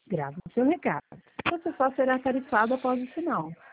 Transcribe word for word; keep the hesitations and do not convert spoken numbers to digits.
Grave o seu recado. Você só será tarifado após o sinal.